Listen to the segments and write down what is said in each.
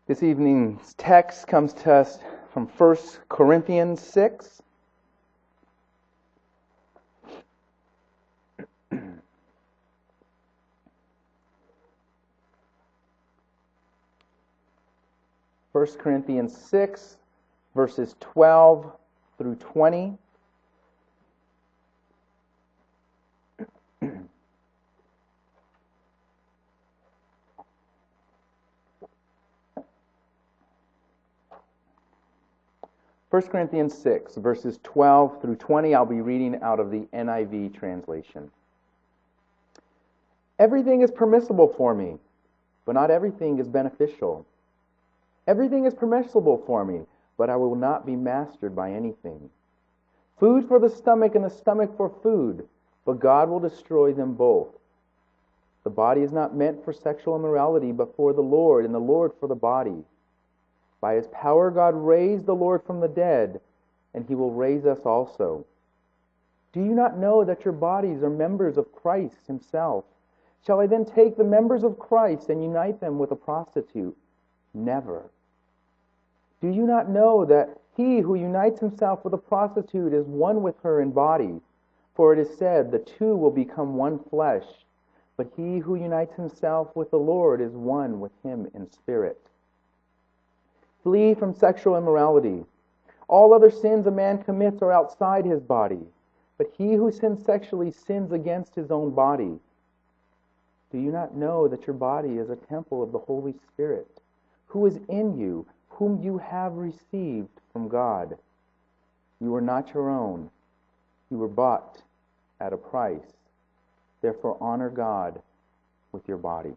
This evening's text comes to us from 1 Corinthians 6. First Corinthians 6, verses 12 through 20. First Corinthians 6, verses 12 through 20. I'll be reading out of the NIV translation. Everything is permissible for me, but not everything is beneficial. Everything is permissible for me, but I will not be mastered by anything. Food for the stomach and the stomach for food, but God will destroy them both. The body is not meant for sexual immorality, but for the Lord, and the Lord for the body. By His power God raised the Lord from the dead, and He will raise us also. Do you not know that your bodies are members of Christ Himself? Shall I then take the members of Christ and unite them with a prostitute? Never. Do you not know that he who unites himself with a prostitute is one with her in body? For it is said, the two will become one flesh. But he who unites himself with the Lord is one with Him in spirit. Flee from sexual immorality. All other sins a man commits are outside his body, but he who sins sexually sins against his own body. Do you not know that your body is a temple of the Holy Spirit, who is in you, whom you have received from God? You are not your own. You were bought at a price. Therefore honor God with your body.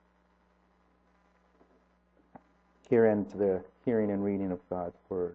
Here ends the hearing and reading of God's Word.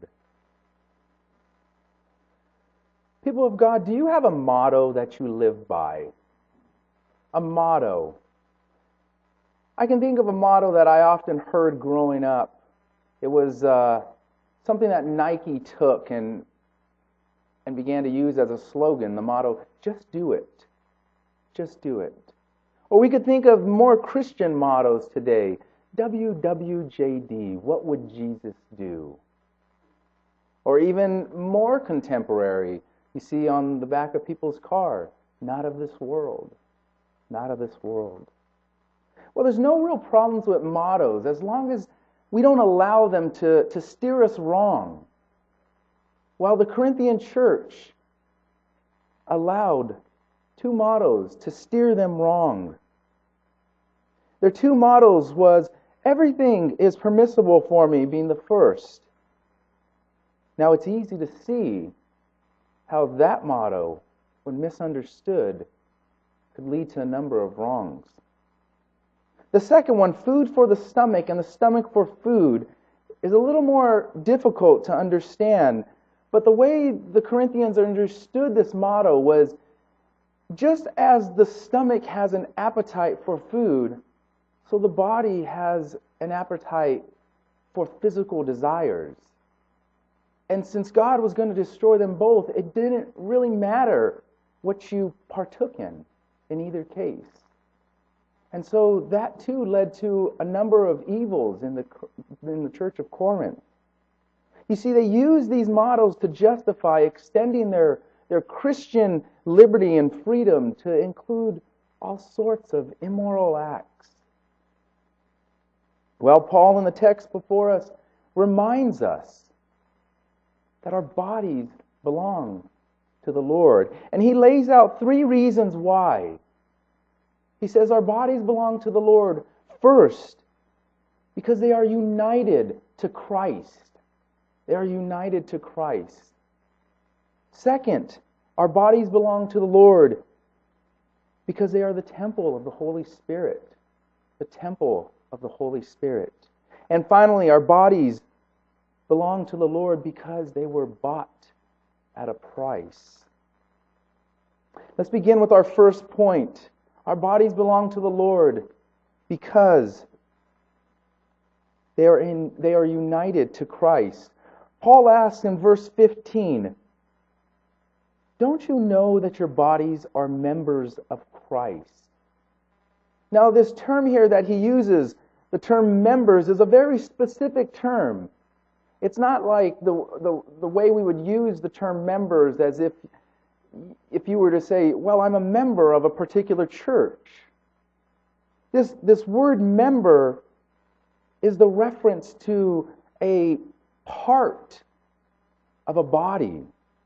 People of God, do you have a motto that you live by? A motto. I can think of a motto that I often heard growing up. It was something that Nike took and began to use as a slogan, the motto, just do it. Just do it. Or we could think of more Christian mottos today. WWJD, what would Jesus do? Or even more contemporary, you see on the back of people's car, not of this world. Not of this world. Well, there's no real problems with mottos as long as we don't allow them to steer us wrong. While the Corinthian church allowed two mottos to steer them wrong. Their two mottos was, everything is permissible for me, being the first. Now it's easy to see how that motto, when misunderstood, could lead to a number of wrongs. The second one, food for the stomach and the stomach for food, is a little more difficult to understand. But the way the Corinthians understood this motto was, just as the stomach has an appetite for food, so the body has an appetite for physical desires. And since God was going to destroy them both, it didn't really matter what you partook in either case. And so that too led to a number of evils in the church of Corinth. You see, they used these mottos to justify extending their Christian liberty and freedom to include all sorts of immoral acts. Well, Paul in the text before us reminds us that our bodies belong to the Lord. And he lays out three reasons why. He says our bodies belong to the Lord first, because they are united to Christ. They are united to Christ. Second, our bodies belong to the Lord because they are the temple of the Holy Spirit. The temple of the Holy Spirit. And finally, our bodies belong to the Lord because they were bought at a price. Let's begin with our first point. Our bodies belong to the Lord because they are united to Christ. Paul asks in verse 15, don't you know that your bodies are members of Christ? Now, this term here that he uses, the term members is a very specific term. It's not like the way we would use the term members as if you were to say, well, I'm a member of a particular church. This word member is the reference to a part of a body.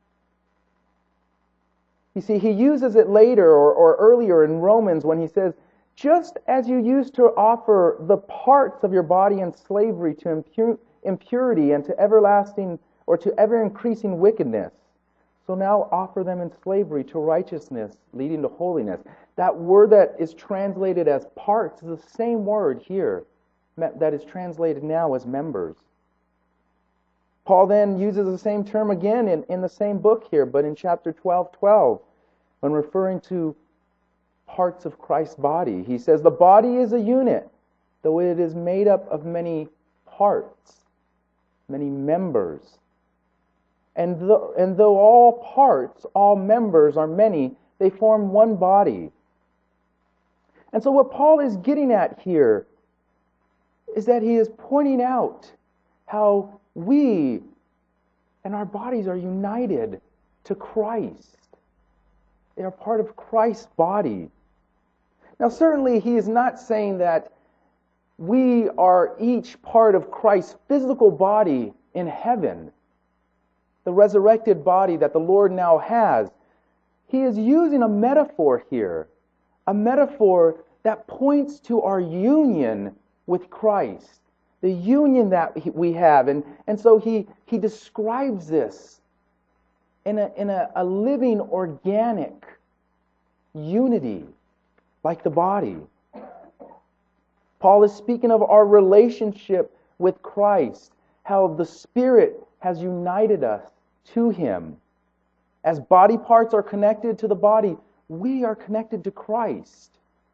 You see, he uses it later or earlier in Romans when he says, just as you used to offer the parts of your body in slavery to impurity and to everlasting or to ever increasing wickedness, so now offer them in slavery to righteousness leading to holiness. That word that is translated as parts is the same word here that is translated now as members. Paul then uses the same term again in the same book here, but in chapter 12, when referring to parts of Christ's body. He says, the body is a unit, though it is made up of many parts, many members. And though all parts, all members are many, they form one body. And so what Paul is getting at here is that he is pointing out how we and our bodies are united to Christ. They are part of Christ's body. Now, certainly he is not saying that we are each part of Christ's physical body in heaven, the resurrected body that the Lord now has. He is using a metaphor here, a metaphor that points to our union with Christ, the union that we have. And so he describes this in a living, organic unity, like the body. Paul is speaking of our relationship with Christ, how the Spirit has united us to Him. As body parts are connected to the body, we are connected to Christ.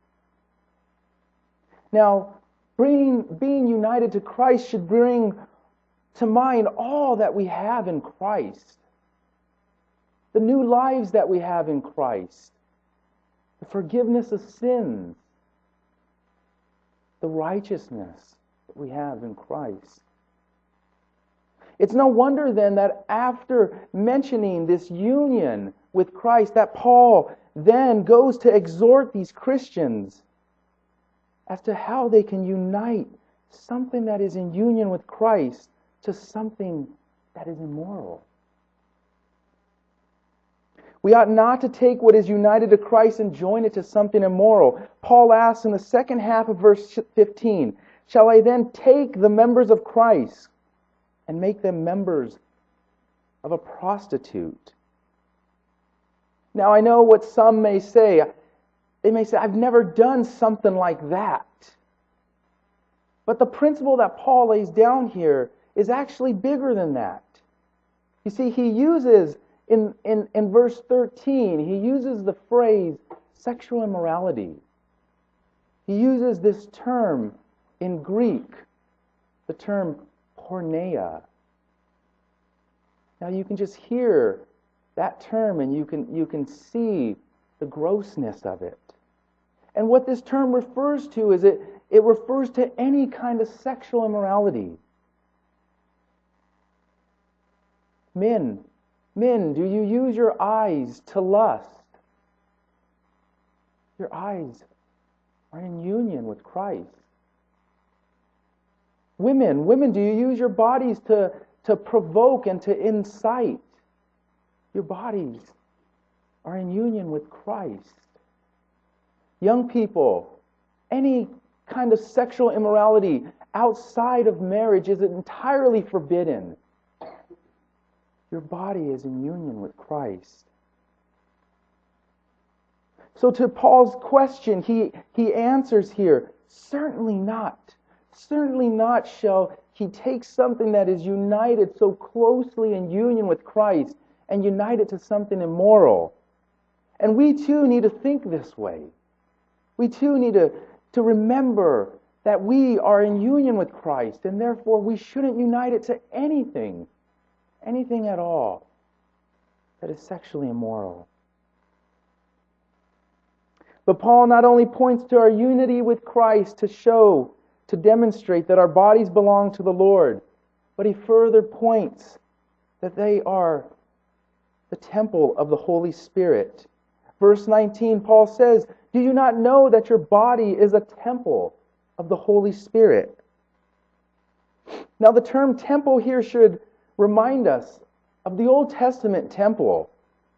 Now, being united to Christ should bring to mind all that we have in Christ. The new lives that we have in Christ. The forgiveness of sins. The righteousness that we have in Christ. It's no wonder then that after mentioning this union with Christ, that Paul then goes to exhort these Christians as to how they can unite something that is in union with Christ to something that is immoral. We ought not to take what is united to Christ and join it to something immoral. Paul asks in the second half of verse 15, shall I then take the members of Christ and make them members of a prostitute? Now I know what some may say. They may say, I've never done something like that. But the principle that Paul lays down here is actually bigger than that. You see, he uses, in verse 13, he uses the phrase sexual immorality. He uses this term in Greek, the term porneia. Now you can just hear that term and you can see the grossness of it. And what this term refers to is it refers to any kind of sexual immorality. Men, do you use your eyes to lust? Your eyes are in union with Christ. Women, do you use your bodies to provoke and to incite? Your bodies are in union with Christ. Young people, any kind of sexual immorality outside of marriage is entirely forbidden. Your body is in union with Christ. So to Paul's question, he answers here, certainly not. Certainly not shall he take something that is united so closely in union with Christ and unite it to something immoral. And we too need to think this way. We too need to remember that we are in union with Christ, and therefore we shouldn't unite it to anything at all that is sexually immoral. But Paul not only points to our unity with Christ to show to demonstrate that our bodies belong to the Lord. But he further points that they are the temple of the Holy Spirit. Verse 19, Paul says, "Do you not know that your body is a temple of the Holy Spirit?" Now the term temple here should remind us of the Old Testament temple.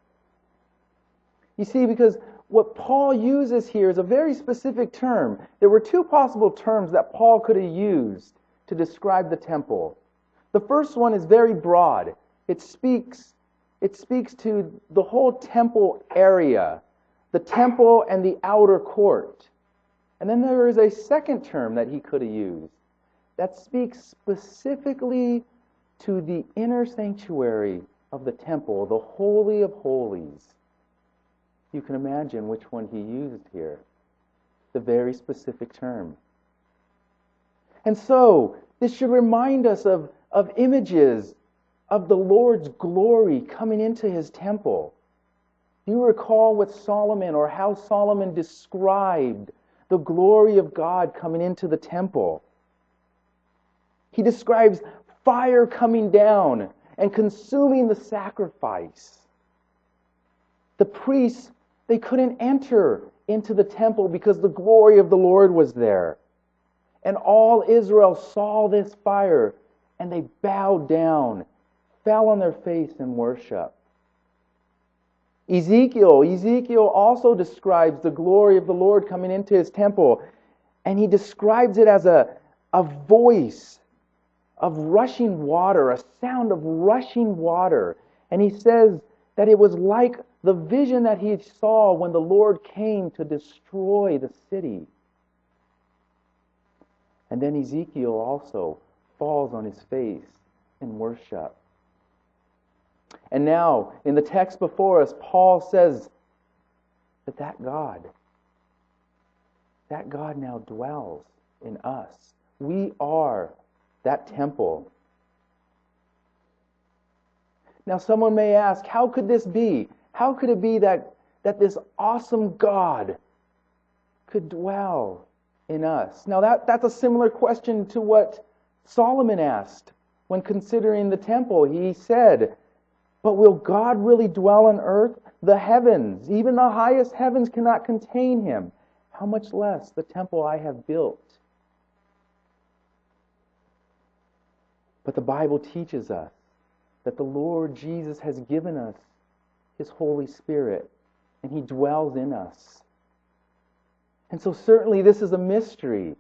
You see, because what Paul uses here is a very specific term. There were two possible terms that Paul could have used to describe the temple. The first one is very broad. It speaks to the whole temple area, the temple and the outer court. And then there is a second term that he could have used that speaks specifically to the inner sanctuary of the temple, the Holy of Holies. You can imagine which one he used here. The very specific term. And so, this should remind us of images of the Lord's glory coming into his temple. Do you recall what Solomon, or how Solomon described the glory of God coming into the temple? He describes fire coming down and consuming the sacrifice. The priests, they couldn't enter into the temple because the glory of the Lord was there. And all Israel saw this fire, and they bowed down, fell on their face in worship. Ezekiel also describes the glory of the Lord coming into his temple, and he describes it as a voice of rushing water, a sound of rushing water. And he says that it was like the vision that he saw when the Lord came to destroy the city. And then Ezekiel also falls on his face in worship. And now, in the text before us, Paul says that God now dwells in us. We are that temple. Now, someone may ask, how could this be? How could it be that this awesome God could dwell in us? Now, that's a similar question to what Solomon asked when considering the temple. He said, "But will God really dwell on earth? The heavens, even the highest heavens, cannot contain him. How much less the temple I have built?" But the Bible teaches us that the Lord Jesus has given us his Holy Spirit, and he dwells in us. And so certainly this is a mystery.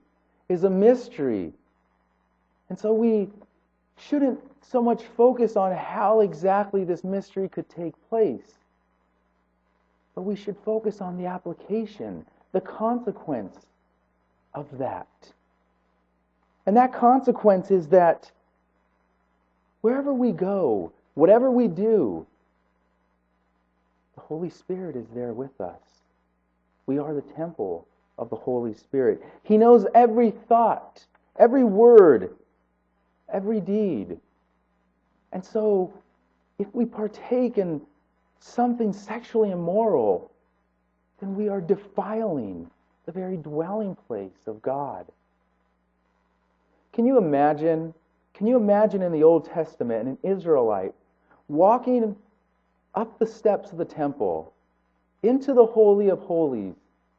And so we shouldn't so much focus on how exactly this mystery could take place, but we should focus on the application, the consequence of that. And that consequence is that wherever we go, whatever we do, the Holy Spirit is there with us. We are the temple of the Holy Spirit. He knows every thought, every word, every deed. And so, if we partake in something sexually immoral, then we are defiling the very dwelling place of God. Can you imagine in the Old Testament an Israelite walking up the steps of the temple into the Holy of Holies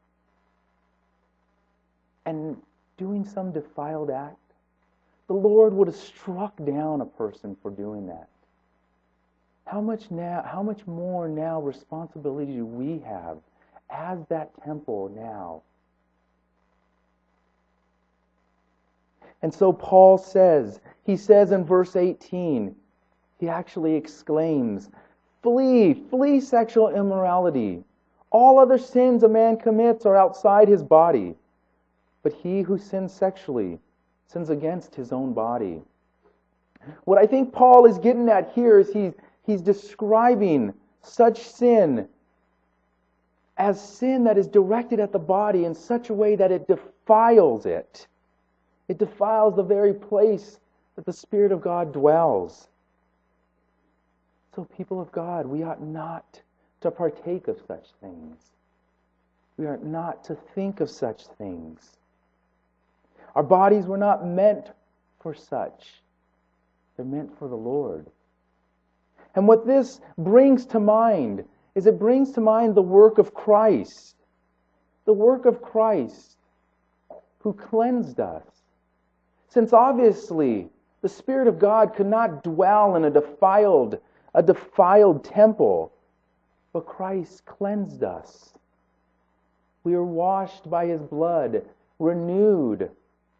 and doing some defiled act? The Lord would have struck down a person for doing that. How much more now responsibility do we have as that temple now? And so Paul says in verse 18, he actually exclaims, flee sexual immorality. All other sins a man commits are outside his body, but he who sins sexually sins against his own body. What I think Paul is getting at here is he's describing such sin as sin that is directed at the body in such a way that it defiles it. It defiles the very place that the Spirit of God dwells. So, people of God, we ought not to partake of such things. We ought not to think of such things. Our bodies were not meant for such. They're meant for the Lord. And what this brings to mind is it brings to mind the work of Christ. The work of Christ who cleansed us. Since obviously the Spirit of God could not dwell in a defiled temple, but Christ cleansed us. We are washed by His blood, renewed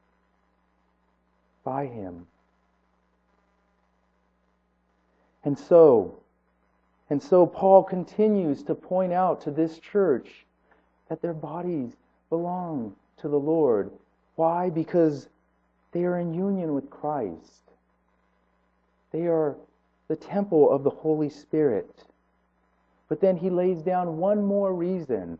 by Him. And so Paul continues to point out to this church that their bodies belong to the Lord. Why? Because they are in union with Christ. They are the temple of the Holy Spirit. But then he lays down one more reason.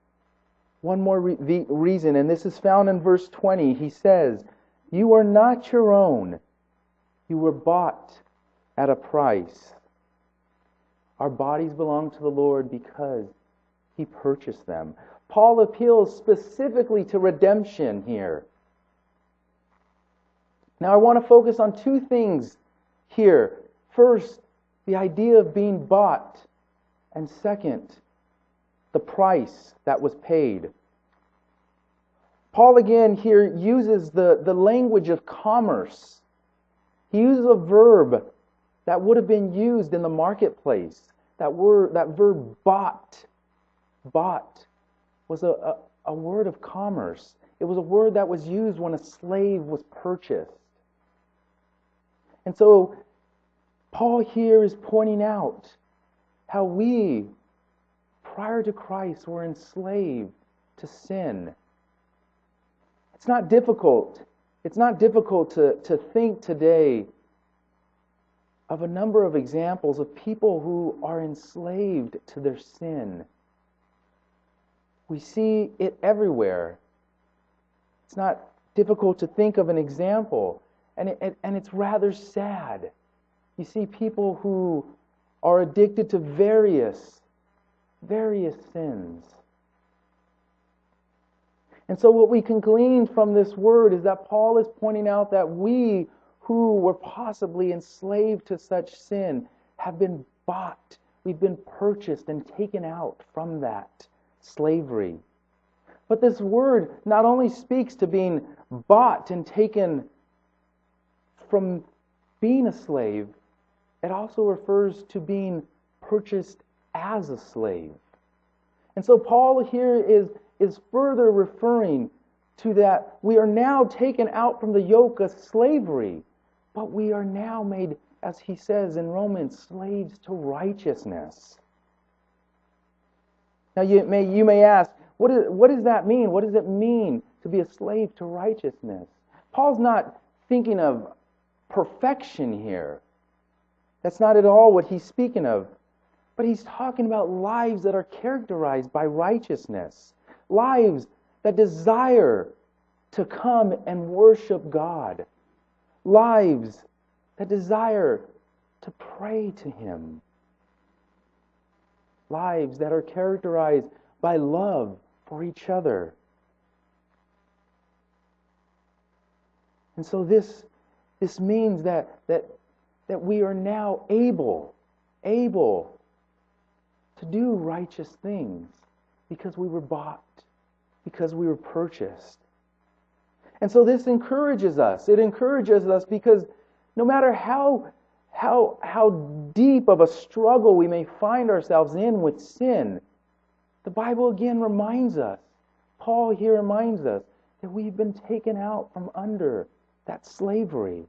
Reason, and this is found in verse 20. He says, "You are not your own. You were bought at a price." Our bodies belong to the Lord because He purchased them. Paul appeals specifically to redemption here. Now I want to focus on two things here. First, the idea of being bought. And second, the price that was paid. Paul again here uses the language of commerce. He uses a verb that would have been used in the marketplace. That verb bought. Bought was a word of commerce. It was a word that was used when a slave was purchased. And so Paul here is pointing out how we, prior to Christ, were enslaved to sin. It's not difficult. It's not difficult to think today of a number of examples of people who are enslaved to their sin. We see it everywhere. It's not difficult to think of an example, and it's rather sad. You see people who are addicted to various sins. And so what we can glean from this word is that Paul is pointing out that we who were possibly enslaved to such sin have been bought. We've been purchased and taken out from that slavery. But this word not only speaks to being bought and taken from being a slave, it also refers to being purchased as a slave. And so Paul here is further referring to that we are now taken out from the yoke of slavery, but we are now made, as he says in Romans, slaves to righteousness. Now you may ask, what does that mean? What does it mean to be a slave to righteousness? Paul's not thinking of perfection here. That's not at all what he's speaking of. But he's talking about lives that are characterized by righteousness. Lives that desire to come and worship God. Lives that desire to pray to Him. Lives that are characterized by love for each other. And so this means that we are now able to do righteous things because we were bought, because we were purchased. And so this encourages us. It encourages us because no matter how deep of a struggle we may find ourselves in with sin, the Bible again reminds us, Paul here reminds us, that we've been taken out from under that slavery.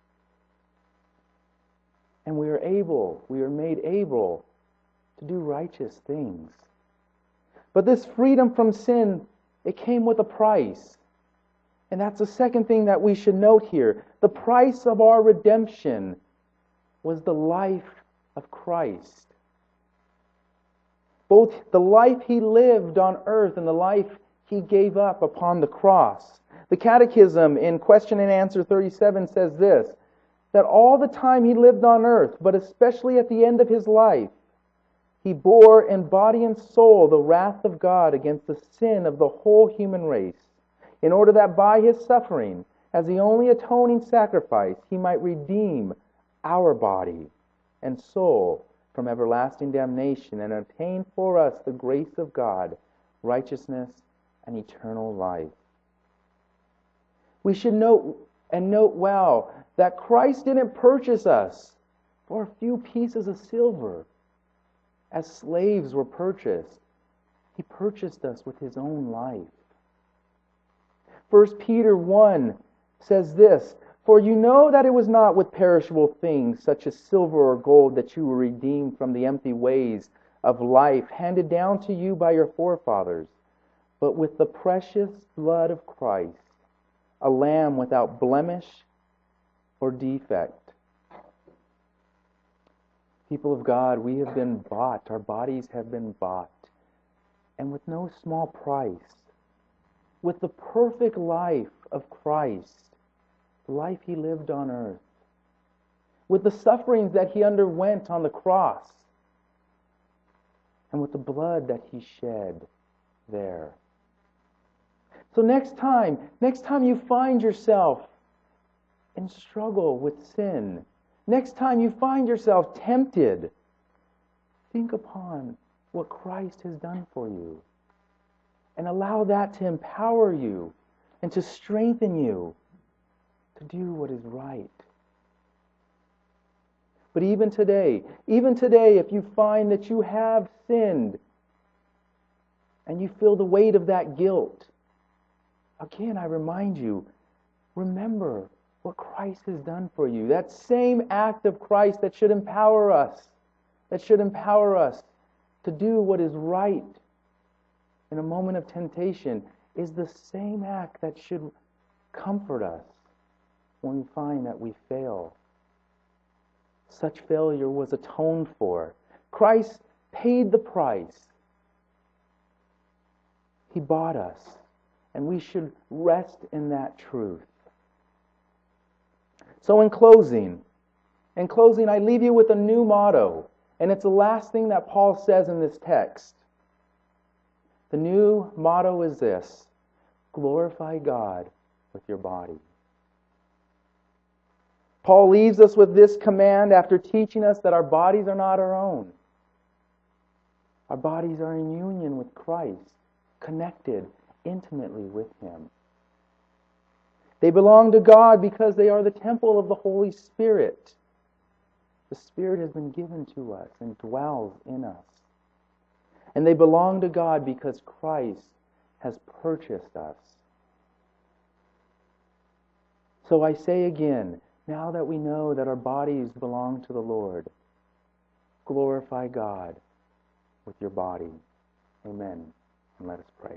And we are made able to do righteous things. But this freedom from sin, it came with a price. And that's the second thing that we should note here. The price of our redemption was the life of Christ. Both the life He lived on earth and the life He gave up upon the cross. The Catechism in Question and Answer 37 says this, that all the time He lived on earth, but especially at the end of His life, He bore in body and soul the wrath of God against the sin of the whole human race. in order that by his suffering, as the only atoning sacrifice, he might redeem our body and soul from everlasting damnation and obtain for us the grace of God, righteousness, and eternal life. We should note well that Christ didn't purchase us for a few pieces of silver as slaves were purchased. He purchased us with his own life. 1 Peter 1 says this, "For you know that it was not with perishable things, such as silver or gold, that you were redeemed from the empty ways of life handed down to you by your forefathers, but with the precious blood of Christ, a lamb without blemish or defect." People of God, we have been bought. Our bodies have been bought. And with no small price. With the perfect life of Christ, the life he lived on earth. With the sufferings that he underwent on the cross. And with the blood that he shed there. So next time you find yourself in struggle with sin, next time you find yourself tempted, think upon what Christ has done for you. And allow that to empower you and to strengthen you to do what is right. But even today, if you find that you have sinned and you feel the weight of that guilt, again, I remind you, remember what Christ has done for you. That same act of Christ that should empower us to do what is right in a moment of temptation is the same act that should comfort us when we find that we fail. Such failure was atoned for. Christ paid the price. He bought us, and we should rest in that truth. So in closing, I leave you with a new motto, and it's the last thing that Paul says in this text. The new motto is this: glorify God with your body. Paul leaves us with this command after teaching us that our bodies are not our own. Our bodies are in union with Christ, connected intimately with him. They belong to God because they are the temple of the Holy Spirit. The Spirit has been given to us and dwells in us. And they belong to God because Christ has purchased us. So I say again, now that we know that our bodies belong to the Lord, glorify God with your body. Amen. And let us pray.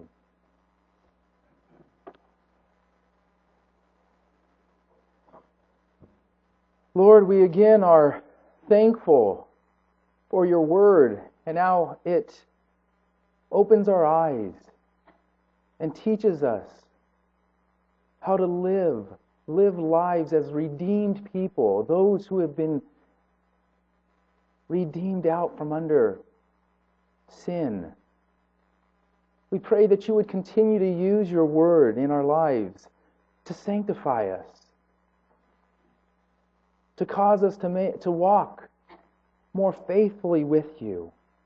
Lord, we again are thankful for your word and how it opens our eyes and teaches us how to live lives as redeemed people, those who have been redeemed out from under sin. We pray that you would continue to use your word in our lives to sanctify us, to cause us to walk more faithfully with you.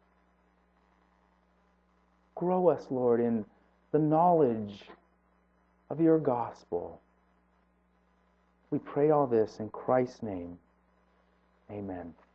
Grow us, Lord, in the knowledge of your gospel. We pray all this in Christ's name. Amen.